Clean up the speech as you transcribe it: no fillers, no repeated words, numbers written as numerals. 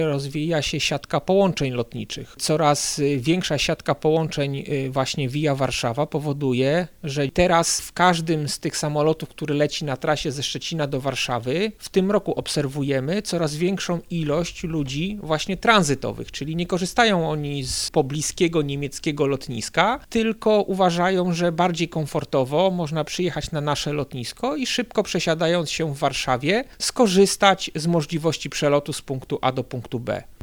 rozwija się siatka połączeń lotniczych. Coraz większa siatka połączeń właśnie Via Warszawa powoduje, że teraz w każdym z tych samolotów, który leci na trasie ze Szczecina do Warszawy, w tym roku obserwujemy coraz większą ilość ludzi właśnie tranzytowych, czyli nie korzystają oni z pobliskiego niemieckiego lotniska, tylko uważają, że bardziej komfortowo można przyjechać na nasze lotnisko i szybko przesiadając się w Warszawie skorzystać z możliwości przelotu z punktu A do punktu B.